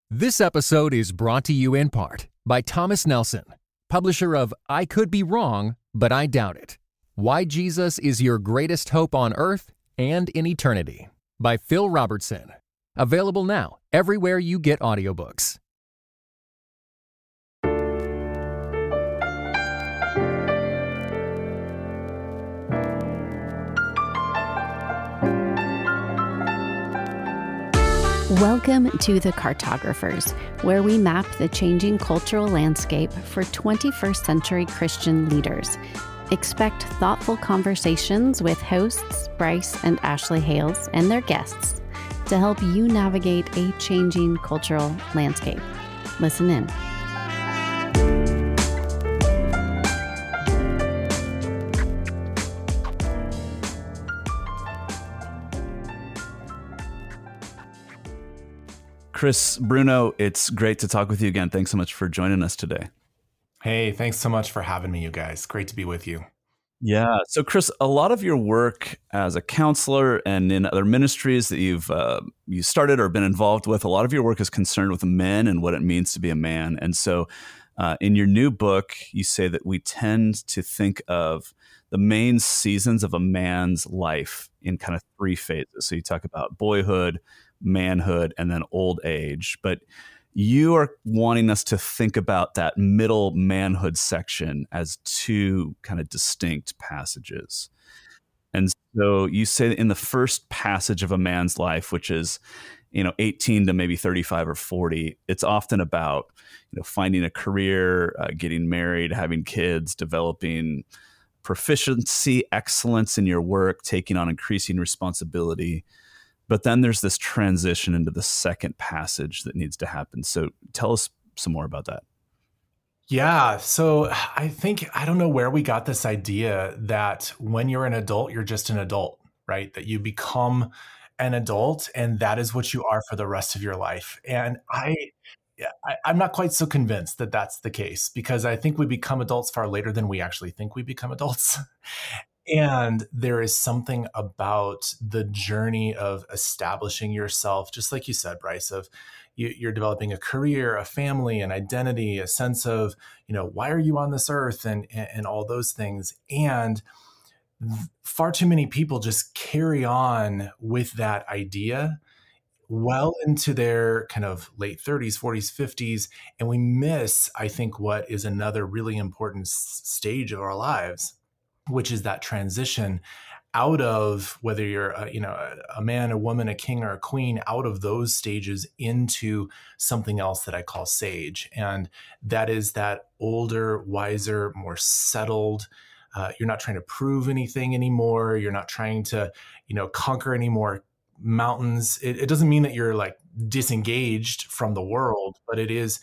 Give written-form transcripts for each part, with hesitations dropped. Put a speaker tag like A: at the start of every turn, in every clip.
A: This episode is brought to you in part by Thomas Nelson, publisher of I Could Be Wrong, But I Doubt It. Why Jesus is Your Greatest Hope on Earth and in Eternity by Phil Robertson. Available now everywhere you get audiobooks.
B: Welcome to The Cartographers, where we map the changing cultural landscape for 21st century Christian leaders. Expect thoughtful conversations with hosts Bryce and Ashley Hales and their guests to help you navigate a changing cultural landscape. Listen in.
C: Chris, Bruno, it's great to talk with you again. Thanks so much for joining us today.
D: Hey, thanks so much for having me, you guys. Great to be with you.
C: Yeah. So, Chris, a lot of your work as a counselor and in other ministries that you started or been involved with, a lot of your work is concerned with men and what it means to be a man. And so, in your new book, you say that we tend to think of the main seasons of a man's life in kind of three phases. So you talk about boyhood, manhood, and then old age. But you are wanting us to think about that middle manhood section as two kind of distinct passages. And so you say that in the first passage of a man's life, which is, 18 to maybe 35 or 40, it's often about, finding a career, getting married, having kids, developing proficiency, excellence in your work, taking on increasing responsibility. But then there's this transition into the second passage that needs to happen. So tell us some more about that.
D: Yeah. So I don't know where we got this idea that when you're an adult, you're just an adult, right? That you become an adult and that is what you are for the rest of your life. And I'm not quite so convinced that that's the case, because I think we become adults far later than we actually think we become adults. And there is something about the journey of establishing yourself, just like you said, Bryce, of you're developing a career, a family, an identity, a sense of, why are you on this earth and all those things. And far too many people just carry on with that idea well into their kind of late 30s, 40s, 50s. And we miss, I think, what is another really important stage of our lives, which is that transition out of whether you're a man, a woman, a king, or a queen, out of those stages into something else that I call sage. And that is that older, wiser, more settled. You're not trying to prove anything anymore. You're not trying to, conquer any more mountains. It doesn't mean that you're like disengaged from the world, but it is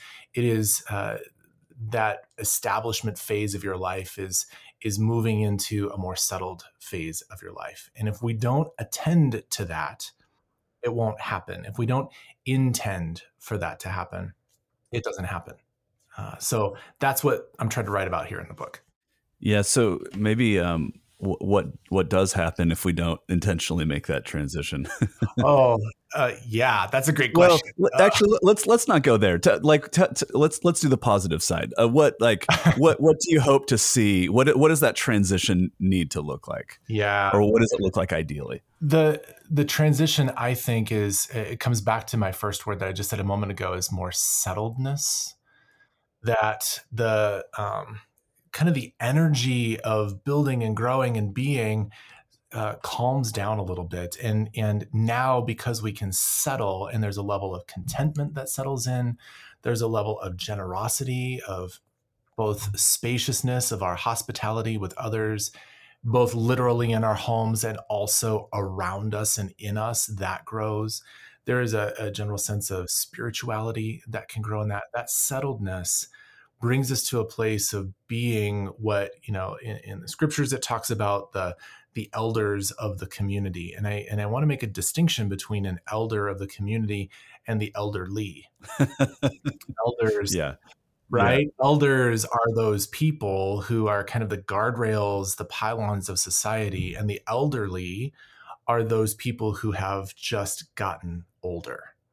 D: that establishment phase of your life is moving into a more settled phase of your life. And if we don't attend to that, it won't happen. If we don't intend for that to happen, it doesn't happen. So that's what I'm trying to write about here in the book.
C: Yeah. So maybe what does happen if we don't intentionally make that transition?
D: Yeah, that's a great question.
C: Well, actually, let's not go there. Let's do the positive side. What do you hope to see? What does that transition need to look like?
D: Yeah,
C: or what does it look like ideally?
D: The transition, I think, it comes back to my first word that I just said a moment ago, is more settledness. That the kind of the energy of building and growing and being calms down a little bit. And now, because we can settle and there's a level of contentment that settles in, there's a level of generosity, of both spaciousness of our hospitality with others, both literally in our homes and also around us and in us, that grows. There is a general sense of spirituality that can grow in that settledness brings us to a place of being what, in the scriptures, it talks about the elders of the community. And I want to make a distinction between an elder of the community and the elderly. Elders,
C: yeah.
D: right? Yeah. Elders are those people who are kind of the guardrails, the pylons of society. And the elderly are those people who have just gotten older.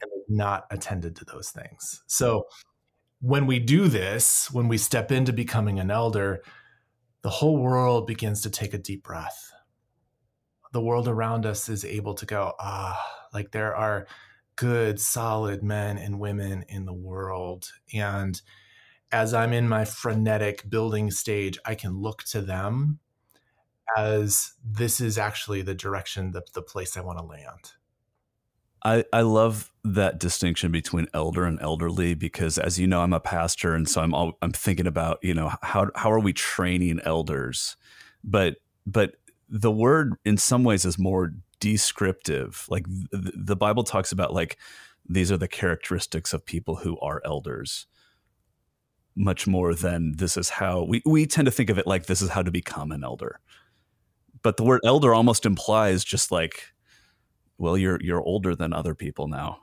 D: and they've not attended to those things. So when we do this, when we step into becoming an elder, the whole world begins to take a deep breath. The world around us is able to go, like there are good, solid men and women in the world. And as I'm in my frenetic building stage, I can look to them as this is actually the direction, the place I want to land.
C: I love that distinction between elder and elderly, because as you know, I'm a pastor. And so I'm thinking about, how are we training elders? But the word in some ways is more descriptive. Like the Bible talks about like, these are the characteristics of people who are elders, much more than this is how we tend to think of it like this is how to become an elder. But the word elder almost implies just like, well, you're older than other people now.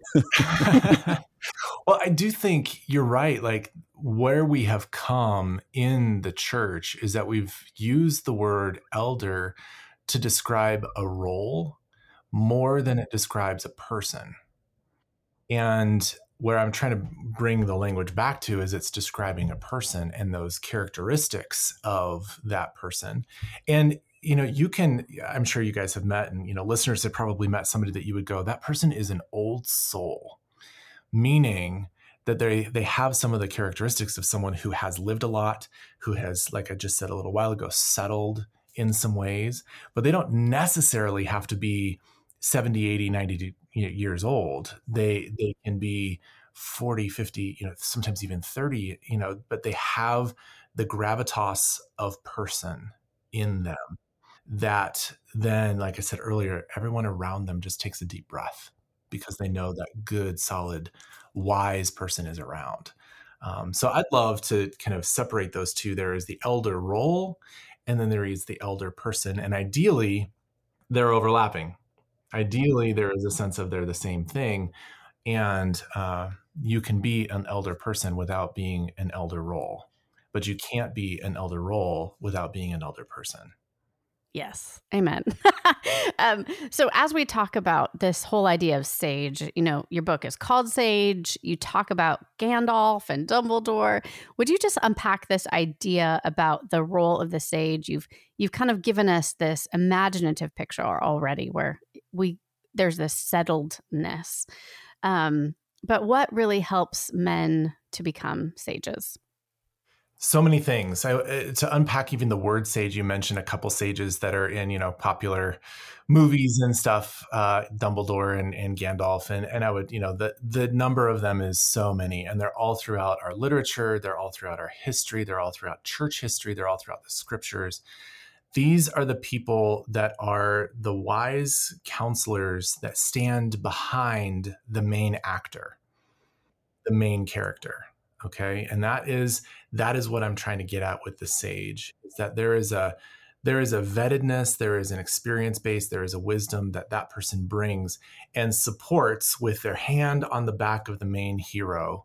D: Well, I do think you're right. Like where we have come in the church is that we've used the word elder to describe a role more than it describes a person. And where I'm trying to bring the language back to is it's describing a person and those characteristics of that person. And I'm sure you guys have met, and listeners have probably met somebody that you would go, that person is an old soul, meaning that they have some of the characteristics of someone who has lived a lot, who has, like I just said a little while ago, settled in some ways, but they don't necessarily have to be 70, 80, 90 years old. They can be 40, 50, sometimes even 30, but they have the gravitas of person in them that then, like I said earlier, everyone around them just takes a deep breath because they know that good, solid, wise person is around. So I'd love to kind of separate those two. There is the elder role, and then there is the elder person. And ideally, they're overlapping. Ideally, there is a sense of they're the same thing. And you can be an elder person without being an elder role, but you can't be an elder role without being an elder person.
B: Yes. Amen. So as we talk about this whole idea of sage, your book is called Sage. You talk about Gandalf and Dumbledore. Would you just unpack this idea about the role of the sage? You've kind of given us this imaginative picture already where there's this settledness. But what really helps men to become sages?
D: So many things. To unpack even the word sage, you mentioned a couple sages that are in, popular movies and stuff, Dumbledore and Gandalf. And I would, the number of them is so many, and they're all throughout our literature. They're all throughout our history. They're all throughout church history. They're all throughout the scriptures. These are the people that are the wise counselors that stand behind the main actor, the main character. Okay. And that is what I'm trying to get at with the sage, is that there is a vettedness, there is an experience base, there is a wisdom that person brings and supports with their hand on the back of the main hero,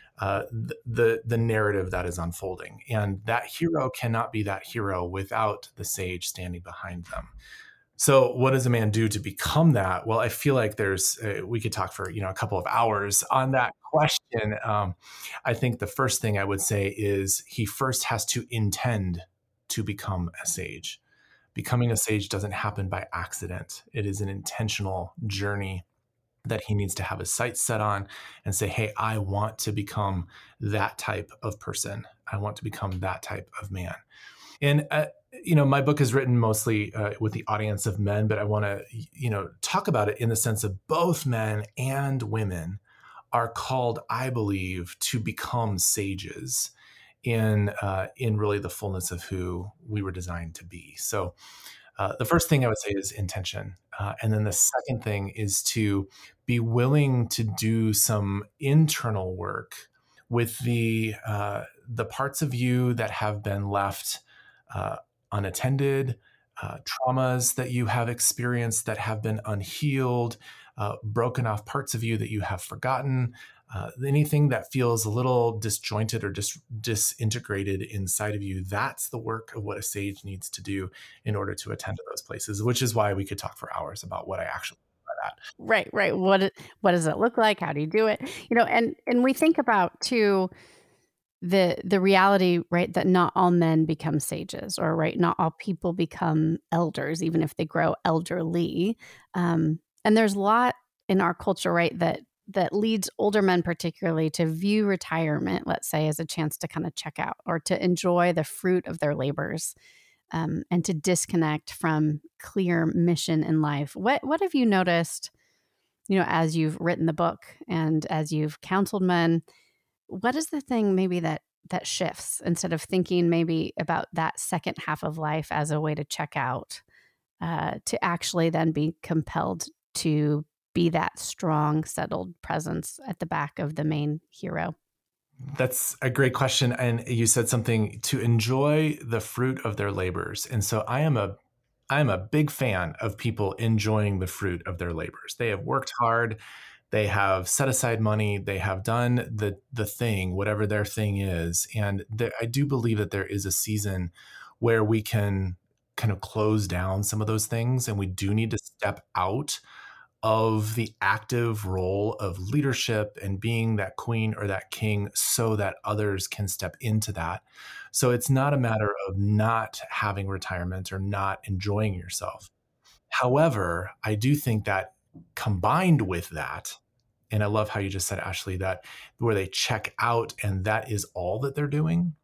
D: the narrative that is unfolding. And that hero cannot be that hero without the sage standing behind them. So what does a man do to become that? Well, I feel like we could talk for, a couple of hours on that question. I think the first thing I would say is he first has to intend to become a sage. Becoming a sage doesn't happen by accident. It is an intentional journey that he needs to have his sights set on and say, hey, I want to become that type of person. I want to become that type of man. And, my book is written mostly with the audience of men, but I want to, talk about it in the sense of both men and women are called, I believe, to become sages in really the fullness of who we were designed to be. So the first thing I would say is intention. And then the second thing is to be willing to do some internal work with the parts of you that have been left unattended, traumas that you have experienced that have been unhealed, broken off parts of you that you have forgotten, anything that feels a little disjointed or disintegrated inside of you. That's the work of what a sage needs to do in order to attend to those places, which is why we could talk for hours about what I actually mean by that.
B: Right, right. What does it look like? How do you do it? And we think about too the reality, right, that not all men become sages, or right, not all people become elders, even if they grow elderly. And there's a lot in our culture, right, that leads older men particularly to view retirement, let's say, as a chance to kind of check out or to enjoy the fruit of their labors, and to disconnect from clear mission in life. What have you noticed, as you've written the book and as you've counseled men? What is the thing maybe that shifts, instead of thinking maybe about that second half of life as a way to check out, to actually then be compelled to be that strong, settled presence at the back of the main hero?
D: That's a great question. And you said something, to enjoy the fruit of their labors. And so I am a big fan of people enjoying the fruit of their labors. They have worked hard. They have set aside money. They have done the thing, whatever their thing is. And I do believe that there is a season where we can kind of close down some of those things, and we do need to step out of the active role of leadership and being that queen or that king so that others can step into that. So it's not a matter of not having retirement or not enjoying yourself. However, I do think that combined with that, and I love how you just said, Ashley, that where they check out and that is all that they're doing,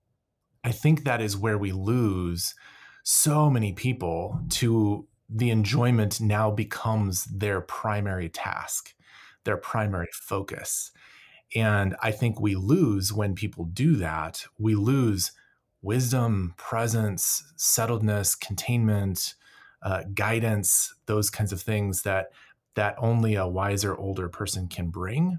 D: I think that is where we lose so many people to the enjoyment now becomes their primary task, their primary focus. And I think we lose when people do that. We lose wisdom, presence, settledness, containment, guidance, those kinds of things that only a wiser older person can bring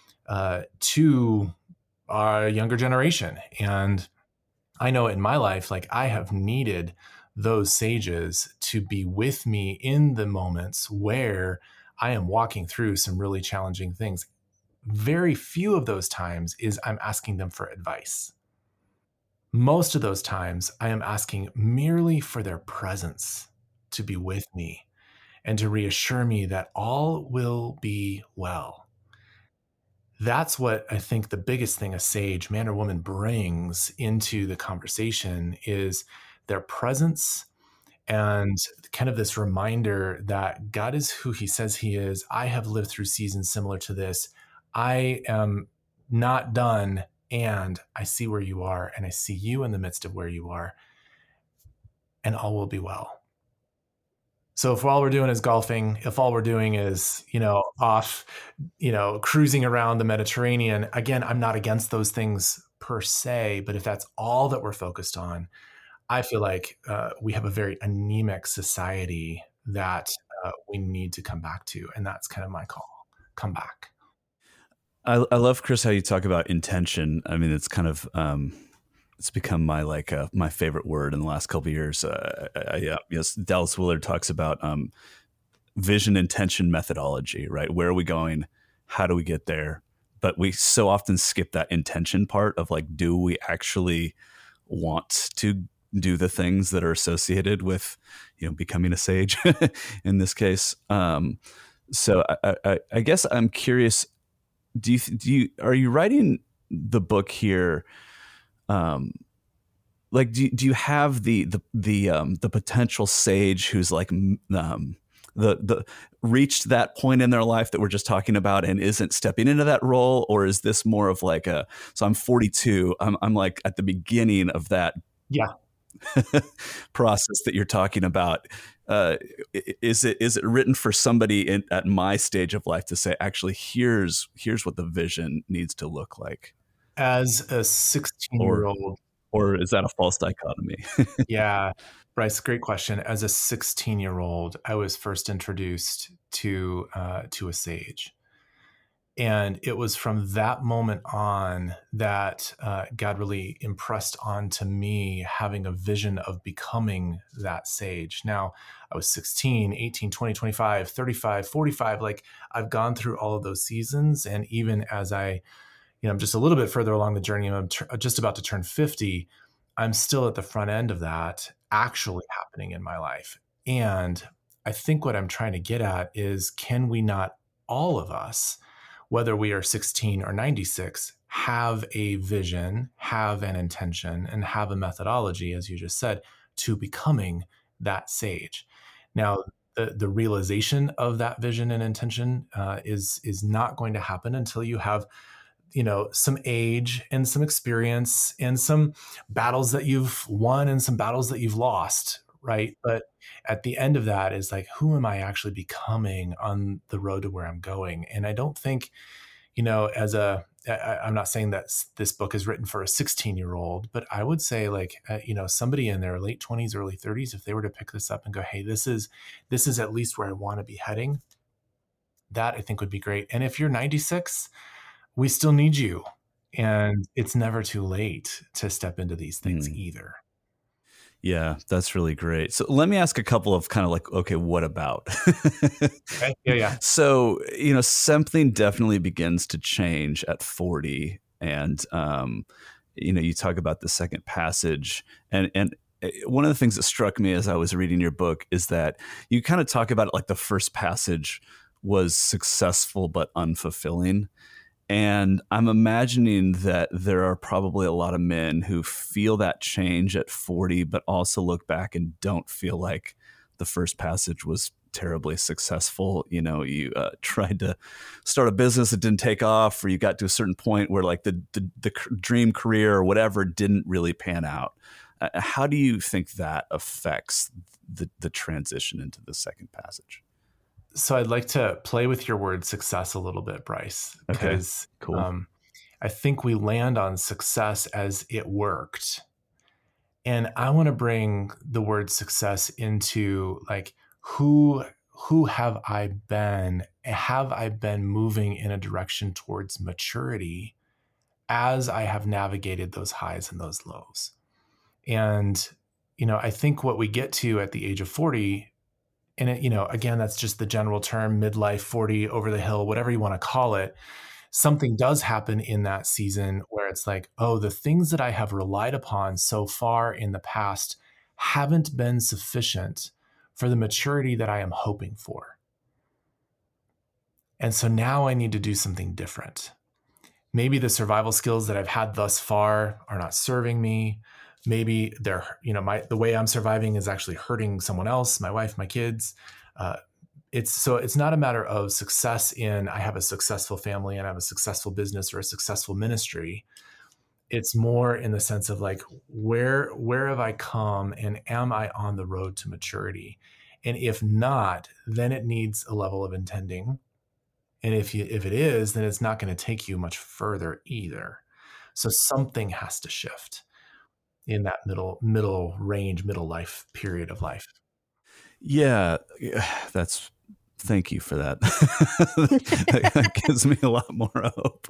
D: to our younger generation. And I know in my life, like I have needed those sages to be with me in the moments where I am walking through some really challenging things. Very few of those times is I'm asking them for advice. Most of those times I am asking merely for their presence to be with me and to reassure me that all will be well. That's what I think the biggest thing a sage, man or woman, brings into the conversation is their presence and kind of this reminder that God is who he says he is. I have lived through seasons similar to this. I am not done, and I see where you are, and I see you in the midst of where you are, and all will be well. So if all we're doing is golfing, if all we're doing is, off, cruising around the Mediterranean, again, I'm not against those things per se, but if that's all that we're focused on, I feel like we have a very anemic society that we need to come back to. And that's kind of my call. Come back.
C: I love, Chris, how you talk about intention. I mean, it's kind of it's become my favorite word in the last couple of years. Yes, Dallas Willard talks about vision, intention, methodology. Right, where are we going? How do we get there? But we so often skip that intention part of like, do we actually want to do the things that are associated with, becoming a sage in this case? So I guess I'm curious. Are you writing the book here? Like, do you have the potential sage who's like the reached that point in their life that we're just talking about and isn't stepping into that role, or is this more of like so I'm 42, I'm like at the beginning of that process that you're talking about? Is it written for somebody at my stage of life to say, actually, here's what the vision needs to look like?
D: As a 16-year-old.
C: Or is that a false dichotomy?
D: Yeah, Bryce, great question. As a 16-year-old, I was first introduced to a sage. And it was from that moment on that God really impressed onto me having a vision of becoming that sage. Now, I was 16, 18, 20, 25, 35, 45. Like, I've gone through all of those seasons. And even as I'm just a little bit further along the journey, I'm just about to turn 50, I'm still at the front end of that actually happening in my life. And I think what I'm trying to get at is, can we not, all of us, whether we are 16 or 96, have a vision, have an intention, and have a methodology, as you just said, to becoming that sage? Now, the realization of that vision and intention is not going to happen until you have, some age and some experience and some battles that you've won and some battles that you've lost, right? But at the end of that is like, who am I actually becoming on the road to where I'm going? And I don't think, I'm not saying that this book is written for a 16-year-old, but I would say like, somebody in their late 20s, early 30s, if they were to pick this up and go, hey, this is at least where I want to be heading, that I think would be great. And if you're 96, we still need you. And it's never too late to step into these things either.
C: Yeah, that's really great. So let me ask a couple of kind of like, okay, what about?
D: Okay. Yeah.
C: So, something definitely begins to change at 40. And, you talk about the second passage. And one of the things that struck me as I was reading your book is that you kind of talk about it like the first passage was successful but unfulfilling. And I'm imagining that there are probably a lot of men who feel that change at 40, but also look back and don't feel like the first passage was terribly successful. You tried to start a business that didn't take off, or you got to a certain point where like the dream career or whatever didn't really pan out. How do you think that affects the transition into the second passage?
D: So I'd like to play with your word success a little bit, Bryce, because
C: Cool.
D: I think we land on success as it worked. And I want to bring the word success into like, who have I been? Have I been moving in a direction towards maturity as I have navigated those highs and those lows? And, I think what we get to at the age of 40, and again, that's just the general term, midlife, 40, over the hill, whatever you want to call it. Something does happen in that season where it's like, oh, the things that I have relied upon so far in the past haven't been sufficient for the maturity that I am hoping for. And so now I need to do something different. Maybe the survival skills that I've had thus far are not serving me. Maybe they're, the way I'm surviving is actually hurting someone else, my wife, my kids. It's not a matter of success in I have a successful family and I have a successful business or a successful ministry. It's more in the sense of like, where have I come and am I on the road to maturity? And if not, then it needs a level of intending. And if it is, then it's not going to take you much further either. So something has to shift in that middle range, middle life period of life.
C: Yeah, thank you for that. That gives me a lot more hope.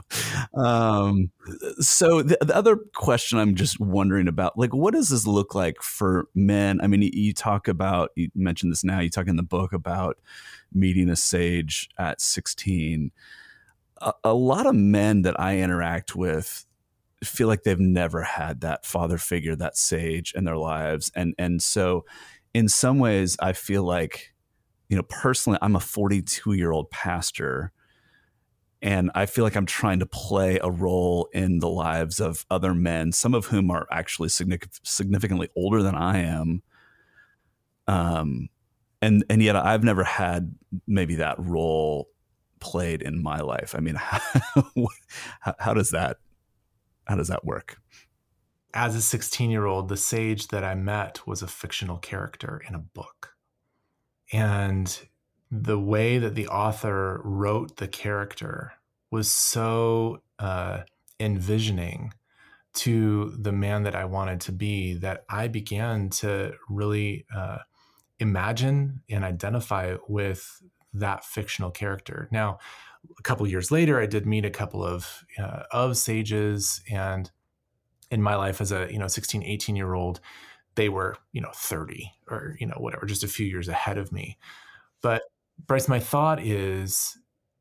C: So the other question I'm just wondering about, like, what does this look like for men? I mean, you mentioned this now, you talk in the book about meeting a sage at 16. A lot of men that I interact with feel like they've never had that father figure, that sage in their lives. And so in some ways I feel like, personally, I'm a 42-year-old pastor, and I feel like I'm trying to play a role in the lives of other men, some of whom are actually significantly older than I am. And yet I've never had maybe that role played in my life. I mean, how does that work?
D: As a 16-year-old, the sage that I met was a fictional character in a book. And the way that the author wrote the character was so envisioning to the man that I wanted to be that I began to really imagine and identify with that fictional character. Now, a couple of years later, I did meet a couple of sages, and in my life as a 16, 18-year-old, they were 30 or whatever, just a few years ahead of me. But Bryce, my thought is,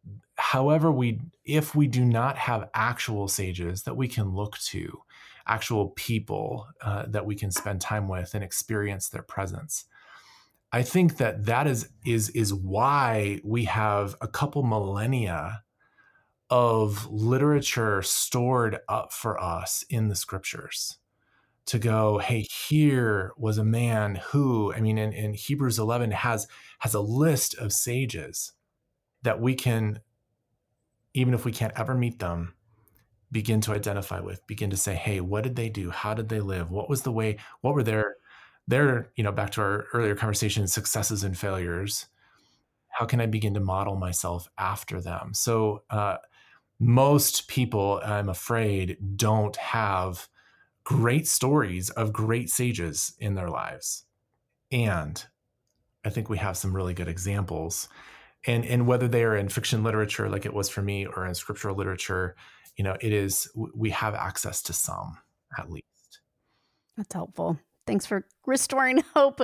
D: if we do not have actual sages that we can look to, actual people that we can spend time with and experience their presence, I think that is why we have a couple millennia of literature stored up for us in the scriptures to go, hey, here was a man who, I mean, in Hebrews 11 has a list of sages that we can, even if we can't ever meet them, begin to identify with, begin to say, hey, what did they do? How did they live? What was the way? What were their, back to our earlier conversation, successes and failures? How can I begin to model myself after them? So most people, I'm afraid, don't have great stories of great sages in their lives. And I think we have some really good examples. And whether they are in fiction literature, like it was for me, or in scriptural literature, we have access to some, at least.
B: That's helpful. Thanks for restoring hope.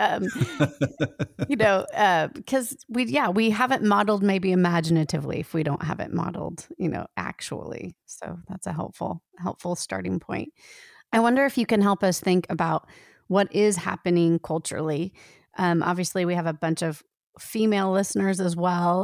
B: Because we haven't modeled maybe imaginatively if we don't have it modeled, actually. So that's a helpful starting point. I wonder if you can help us think about what is happening culturally. Obviously, we have a bunch of female listeners as well.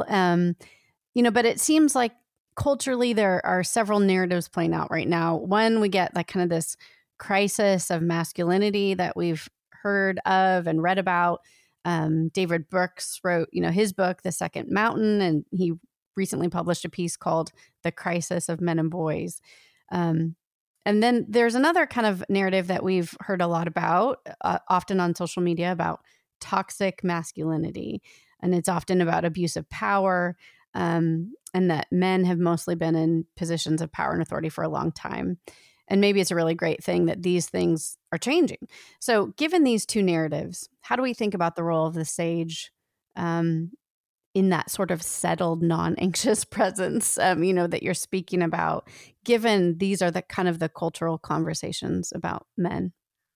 B: But it seems like culturally there are several narratives playing out right now. One, we get like kind of this crisis of masculinity that we've heard of and read about. David Brooks wrote, his book, The Second Mountain, and he recently published a piece called The Crisis of Men and Boys. And then there's another kind of narrative that we've heard a lot about, often on social media, about toxic masculinity. And it's often about abuse of power, and that men have mostly been in positions of power and authority for a long time. And maybe it's a really great thing that these things are changing. So given these two narratives, how do we think about the role of the sage in that sort of settled, non-anxious presence, that you're speaking about, given these are the kind of the cultural conversations about men?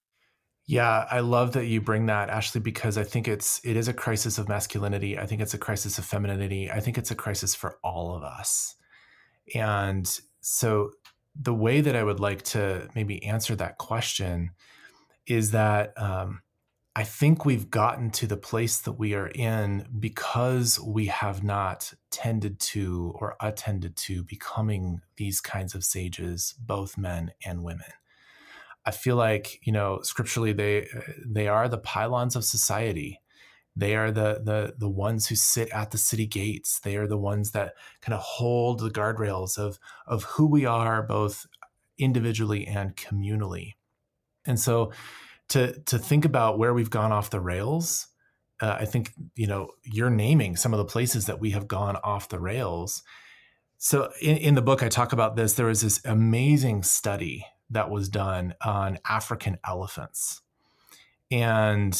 D: Yeah, I love that you bring that, Ashley, because I think it is a crisis of masculinity. I think it's a crisis of femininity. I think it's a crisis for all of us. And so the way that I would like to maybe answer that question is that I think we've gotten to the place that we are in because we have not tended to or attended to becoming these kinds of sages, both men and women. I feel like, scripturally, they are the pylons of society. They are the ones who sit at the city gates. They are the ones that kind of hold the guardrails of who we are, both individually and communally. And so to think about where we've gone off the rails, I think, you're naming some of the places that we have gone off the rails. So in the book, I talk about this. There was this amazing study that was done on African elephants. And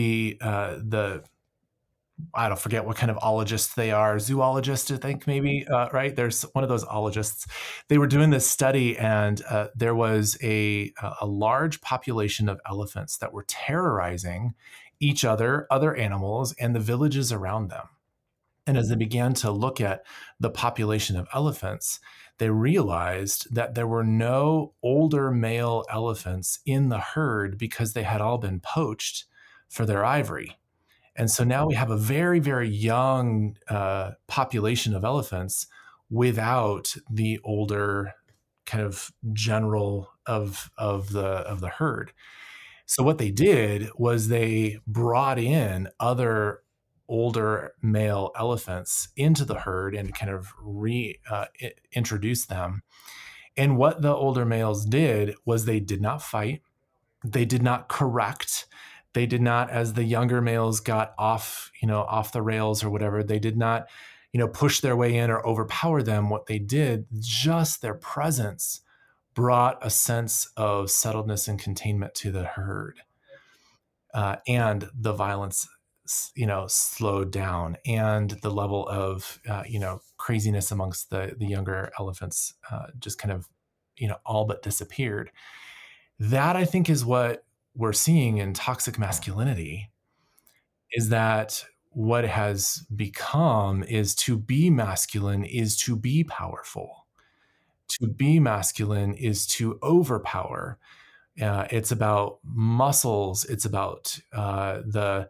D: I don't forget what kind of ologists they are, zoologists, I think maybe, right? There's one of those ologists. They were doing this study, and there was a large population of elephants that were terrorizing each other, other animals, and the villages around them. And as they began to look at the population of elephants, they realized that there were no older male elephants in the herd because they had all been poached for their ivory. And so now we have a very, very young population of elephants without the older kind of general of the herd. So what they did was they brought in other older male elephants into the herd and kind of reintroduced them. And what the older males did was they did not fight. They did not correct. They did not, as the younger males got off the rails or whatever, they did not, push their way in or overpower them. What they did, just their presence brought a sense of settledness and containment to the herd. And the violence slowed down, and the level of craziness amongst the younger elephants just kind of all but disappeared. That, I think, is what we're seeing in toxic masculinity, is that what has become is to be masculine is to be powerful. To be masculine is to overpower. It's about muscles. It's about the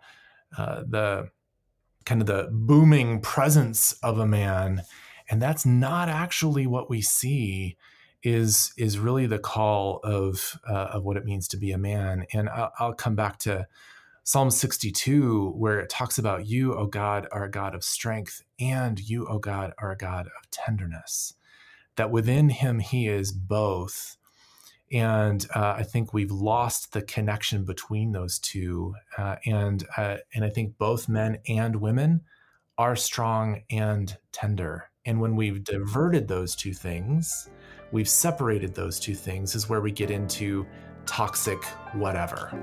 D: the kind of the booming presence of a man. And that's not actually what we see is really the call of what it means to be a man. And I'll come back to Psalm 62, where it talks about you, O God, are a God of strength, and you, O God, are a God of tenderness, that within him he is both. And I think we've lost the connection between those two. And I think both men and women are strong and tender. And when we've diverted those two things, we've separated those two things, is where we get into toxic whatever.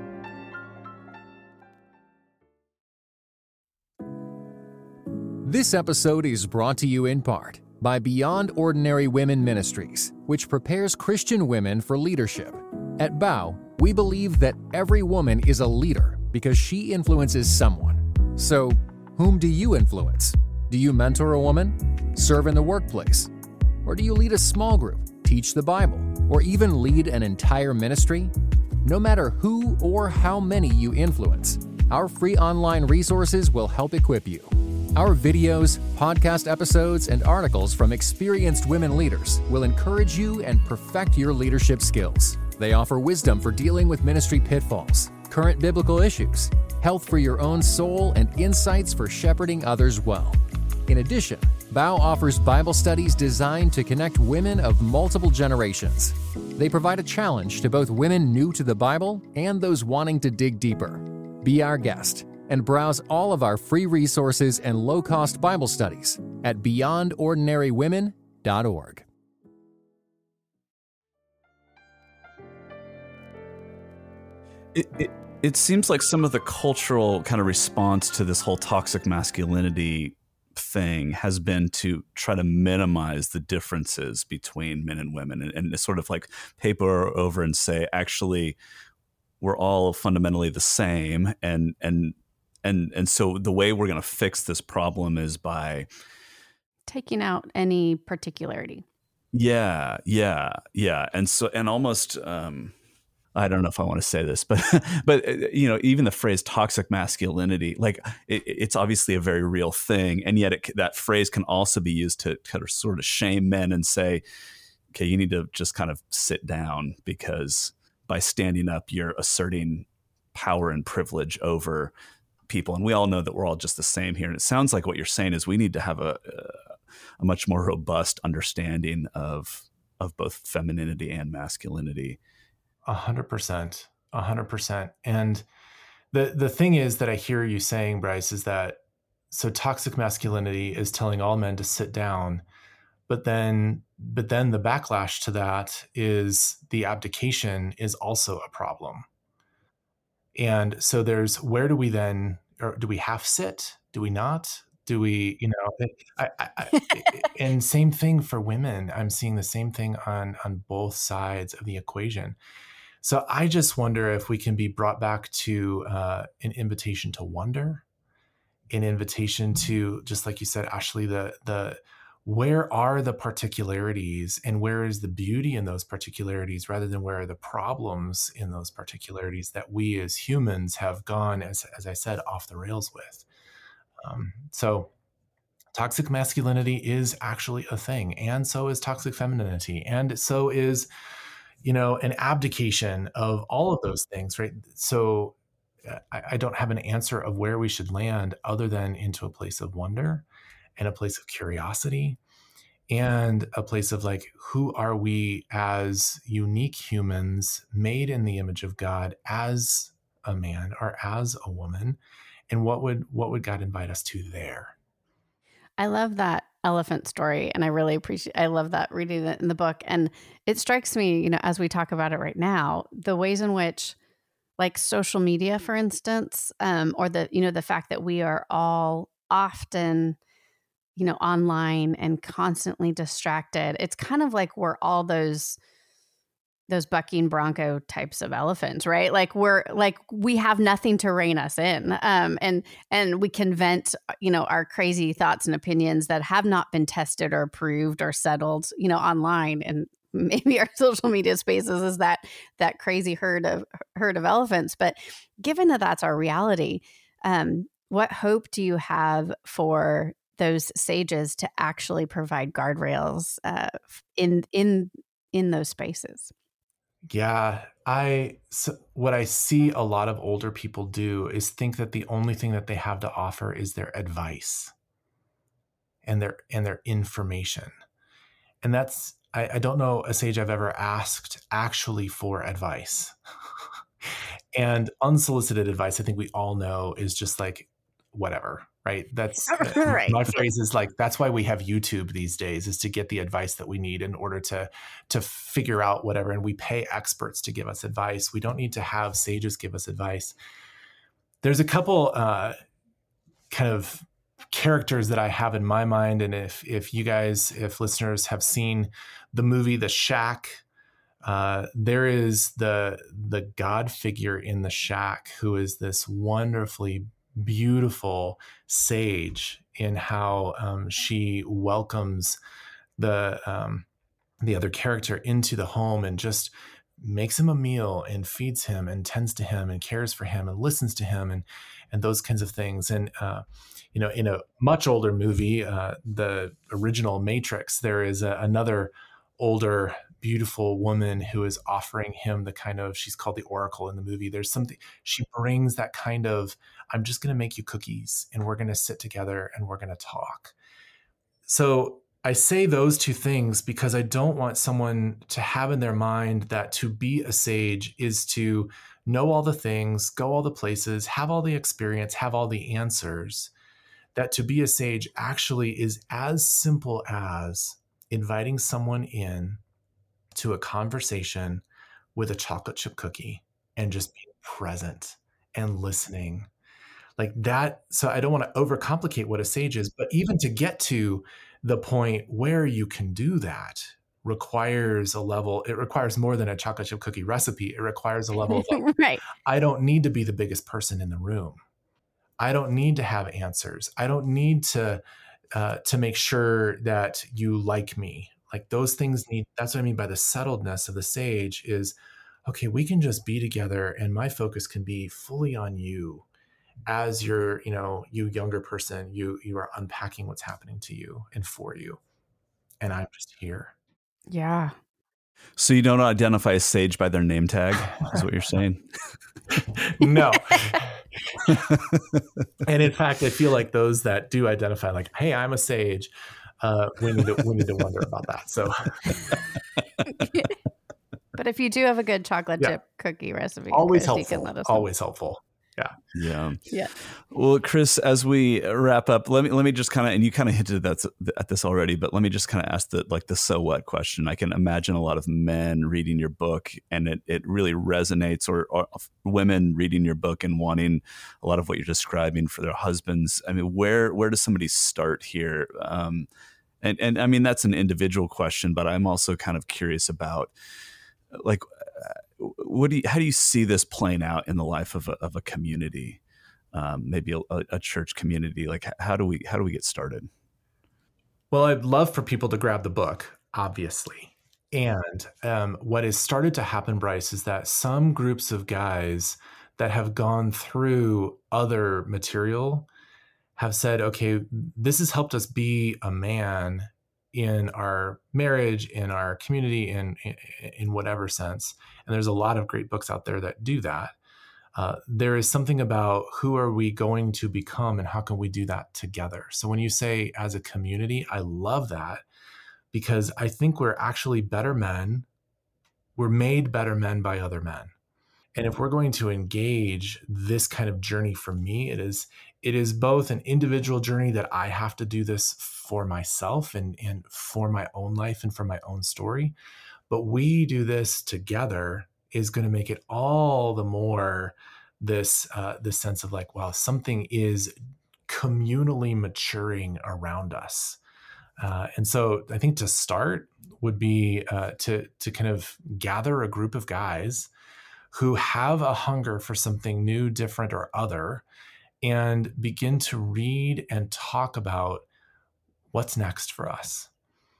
A: This episode is brought to you in part by Beyond Ordinary Women Ministries, which prepares Christian women for leadership. At BOW, we believe that every woman is a leader because she influences someone. So, whom do you influence? Do you mentor a woman? Serve in the workplace? Or do you lead a small group, teach the Bible, or even lead an entire ministry? No matter who or how many you influence, our free online resources will help equip you. Our videos, podcast episodes, and articles from experienced women leaders will encourage you and perfect your leadership skills. They offer wisdom for dealing with ministry pitfalls, current biblical issues, health for your own soul, and insights for shepherding others well. In addition, BOW offers Bible studies designed to connect women of multiple generations. They provide a challenge to both women new to the Bible and those wanting to dig deeper. Be our guest and browse all of our free resources and low-cost Bible studies at beyondordinarywomen.org.
C: It seems like some of the cultural kind of response to this whole toxic masculinity thing has been to try to minimize the differences between men and women and sort of like paper over and say, actually, we're all fundamentally the same. And so the way we're going to fix this problem is by
B: taking out any particularity.
C: Yeah. And so, and almost, I don't know if I want to say this, but even the phrase toxic masculinity, like it's obviously a very real thing. And yet that phrase can also be used to kind of sort of shame men and say, okay, you need to just kind of sit down, because by standing up, you're asserting power and privilege over people. And we all know that we're all just the same here. And it sounds like what you're saying is we need to have a much more robust understanding of both femininity and masculinity.
D: 100%. And the thing is that I hear you saying, Bryce, is that so toxic masculinity is telling all men to sit down, but then the backlash to that is the abdication is also a problem. And so there's, where do we then, or do we half sit? Do we not? Do we, and same thing for women. I'm seeing the same thing on both sides of the equation. So I just wonder if we can be brought back to an invitation to wonder, an invitation to, just like you said, Ashley, the where are the particularities and where is the beauty in those particularities, rather than where are the problems in those particularities that we as humans have gone, as I said, off the rails with. So toxic masculinity is actually a thing, and so is toxic femininity, and so is, an abdication of all of those things, right? So I don't have an answer of where we should land other than into a place of wonder and a place of curiosity and a place of like, who are we as unique humans made in the image of God I a man or as a woman, and what would God invite us to there?
B: I love that elephant story, and I love that, reading it in the book. And it strikes me, as we talk about it right now, the ways in which, like social media, for instance, or the fact that we are all often, online and constantly distracted. It's kind of like we're all those bucking bronco types of elephants, right? Like we have nothing to rein us in. And we can vent, our crazy thoughts and opinions that have not been tested or approved or settled, online. And maybe our social media spaces is that crazy herd of elephants. But given that that's our reality, What hope do you have for those sages to actually provide guardrails in those spaces?
D: Yeah, what I see a lot of older people do is think that the only thing that they have to offer is their advice and their information. And that's I don't know a sage I've ever asked actually for advice. And unsolicited advice, I think we all know, is just like whatever, right? That's
B: Right.
D: my phrase is like, that's why we have YouTube these days, is to get the advice that we need in order to figure out whatever. And we pay experts to give us advice. We don't need to have sages give us advice. There's a couple kind of characters that I have in my mind, and if listeners have seen the movie The Shack, there is the God figure in The Shack who is this wonderfully beautiful sage in how she welcomes the other character into the home and just makes him a meal and feeds him and tends to him and cares for him and listens to him and those kinds of things. And in a much older movie, the original Matrix, there is another older beautiful woman who is offering him the kind of, she's called the Oracle in the movie. There's something, she brings that kind of, I'm just going to make you cookies and we're going to sit together and we're going to talk. So I say those two things because I don't want someone to have in their mind that to be a sage is to know all the things, go all the places, have all the experience, have all the answers. That to be a sage actually is as simple as inviting someone in to a conversation with a chocolate chip cookie and just being present and listening like that. So I don't want to overcomplicate what a sage is, but even to get to the point where you can do that requires a level, it requires more than a chocolate chip cookie recipe. It requires a level of like,
B: Right.
D: I don't need to be the biggest person in the room. I don't need to have answers. I don't need to make sure that you like me. Like those things need, that's what I mean by the settledness of the sage is, okay, we can just be together and my focus can be fully on you as you're, you younger person, you are unpacking what's happening to you and for you. And I'm just here.
B: Yeah.
C: So you don't identify a sage by their name tag, is what you're saying?
D: No. And in fact, I feel like those that do identify like, hey, I'm a sage, we need to wonder about that. So,
B: but if you do have a good chocolate chip cookie recipe,
D: always
B: Chris,
D: helpful.
B: You can let us know.
D: Always helpful.
C: Yeah. Well, Chris, as we wrap up, let me just kind of, and you kind of hinted at this already, but let me just kind of ask the so what question. I can imagine a lot of men reading your book and it really resonates, or women reading your book and wanting a lot of what you're describing for their husbands. I mean, where does somebody start here? And I mean, that's an individual question, but I'm also kind of curious about like, how do you see this playing out in the life of a community, maybe a church community? Like, how do we get started?
D: Well, I'd love for people to grab the book, obviously. And what has started to happen, Bryce, is that some groups of guys that have gone through other material have said, okay, this has helped us be a man in our marriage, in our community, in whatever sense. And there's a lot of great books out there that do that. There is something about who are we going to become and how can we do that together? So when you say as a community, I love that because I think we're actually better men. We're made better men by other men. And if we're going to engage this kind of journey, for me, it is both an individual journey that I have to do this for myself and for my own life and for my own story. But we do this together is going to make it all the more this sense of like, wow, something is communally maturing around us. And so I think to start would be to kind of gather a group of guys who have a hunger for something new, different, or other, and begin to read and talk about what's next for us.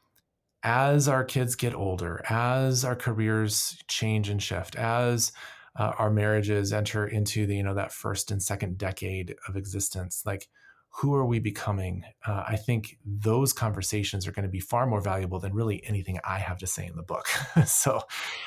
D: As our kids get older, as our careers change and shift, as our marriages enter into the, that first and second decade of existence, like, who are we becoming? I think those conversations are going to be far more valuable than really anything I have to say in the book. So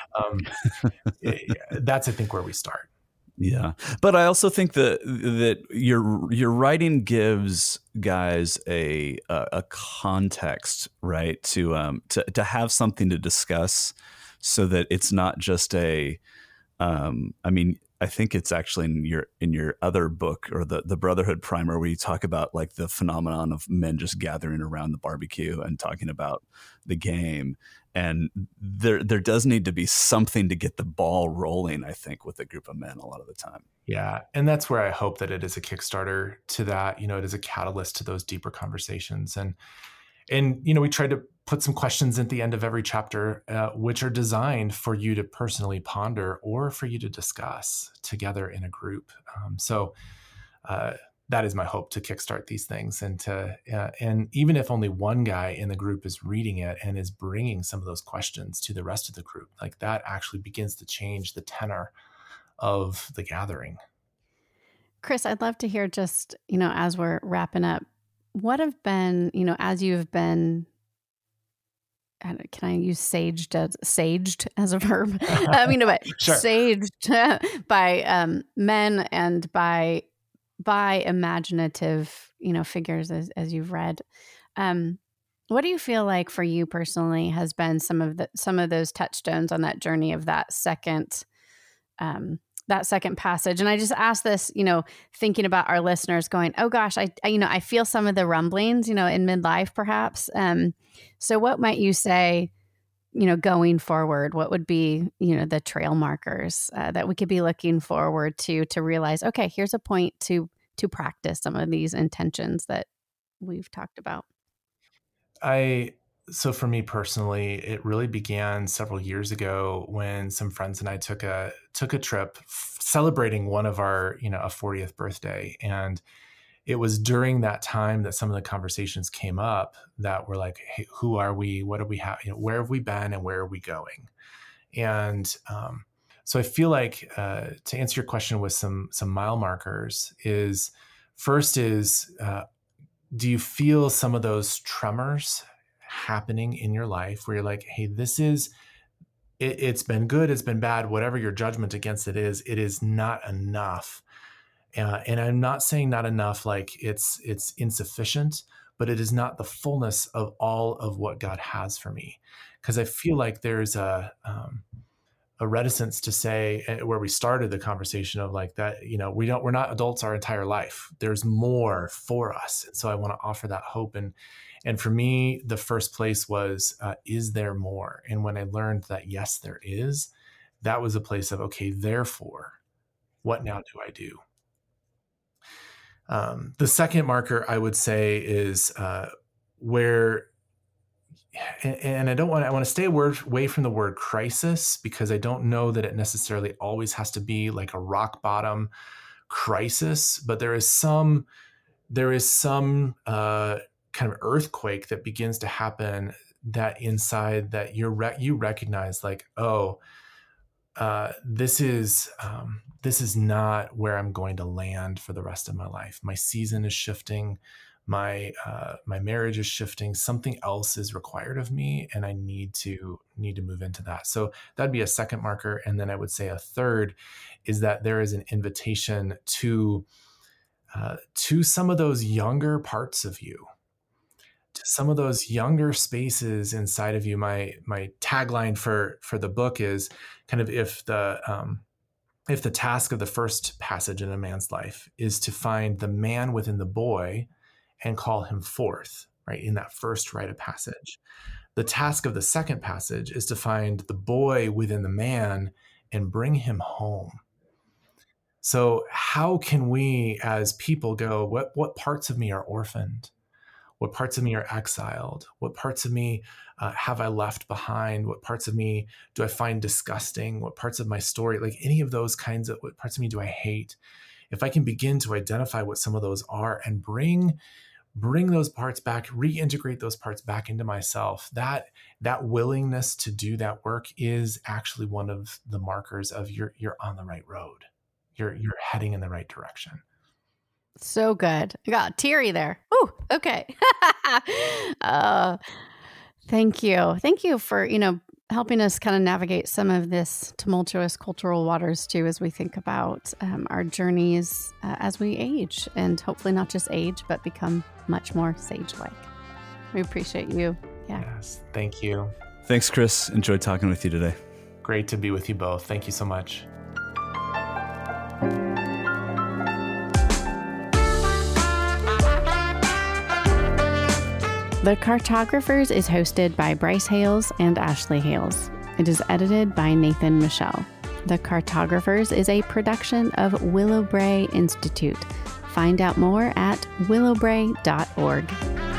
D: that's, I think, where we start.
C: Yeah, but I also think that your writing gives guys a context, right? To have something to discuss, so that it's not just a. I mean, I think it's actually in your other book, or the Brotherhood Primer, where you talk about like the phenomenon of men just gathering around the barbecue and talking about the game. And there does need to be something to get the ball rolling, I think, with a group of men a lot of the time.
D: Yeah. And that's where I hope that it is a Kickstarter to that, it is a catalyst to those deeper conversations. And we tried to put some questions at the end of every chapter, which are designed for you to personally ponder or for you to discuss together in a group. So that is my hope, to kickstart these things, and even if only one guy in the group is reading it and is bringing some of those questions to the rest of the group, like that actually begins to change the tenor of the gathering.
B: Chris, I'd love to hear, just, as we're wrapping up, what have been, as you've been, can I use saged as a verb? But
D: Sure.
B: Saged by men and by imaginative, figures as you've read. What do you feel like for you personally has been some of those touchstones on that journey of that second passage? And I just ask this, thinking about our listeners going, oh gosh, I feel some of the rumblings, in midlife perhaps. So what might you say, going forward, what would be, the trail markers that we could be looking forward to realize, okay, here's a point to practice some of these intentions that we've talked about?
D: So for me personally, it really began several years ago when some friends and I took a trip celebrating one of our, a 40th birthday. And it was during that time that some of the conversations came up that were like, hey, who are we? What do we have? Where have we been and where are we going? And so I feel like to answer your question with some mile markers is, first is, do you feel some of those tremors happening in your life where you're like, hey, it's been good, it's been bad, whatever your judgment against it is not enough. And I'm not saying not enough like it's insufficient, but it is not the fullness of all of what God has for me. Because I feel like there's a reticence to say, where we started the conversation of like that, we're not adults our entire life. There's more for us. And so I want to offer that hope. And for me, the first place was, is there more? And when I learned that, yes, there is, that was a place of, okay, therefore, what now do I do? The second marker I would say is where, and I want to stay away from the word crisis, because I don't know that it necessarily always has to be like a rock bottom crisis, but there is some kind of earthquake that begins to happen that inside that you recognize like, oh, this is not where I'm going to land for the rest of my life. My season is shifting. My marriage is shifting. Something else is required of me, and I need to move into that. So that'd be a second marker. And then I would say a third is that there is an invitation to some of those younger parts of you, to some of those younger spaces inside of you. My tagline for the book is kind of, if the task of the first passage in a man's life is to find the man within the boy and call him forth, right, in that first rite of passage, the task of the second passage is to find the boy within the man and bring him home. So how can we as people go, what parts of me are orphaned? What parts of me are exiled? What parts of me have I left behind? What parts of me do I find disgusting? What parts of my story, like any of those kinds of, what parts of me do I hate? If I can begin to identify what some of those are and bring bring those parts back, reintegrate those parts back into myself, that willingness to do that work is actually one of the markers of you're on the right road. You're heading in the right direction.
B: So good. I got teary there. Ooh, okay. Thank you. Thank you for, helping us kind of navigate some of this tumultuous cultural waters too, as we think about our journeys as we age, and hopefully not just age, but become much more sage-like. We appreciate you. Yeah.
D: Yes. Thank you.
C: Thanks, Chris. Enjoyed talking with you today.
D: Great to be with you both. Thank you so much.
B: The Cartographers is hosted by Bryce Hales and Ashley Hales. It is edited by Nathan Michelle. The Cartographers is a production of Willowbrae Institute. Find out more at willowbrae.org.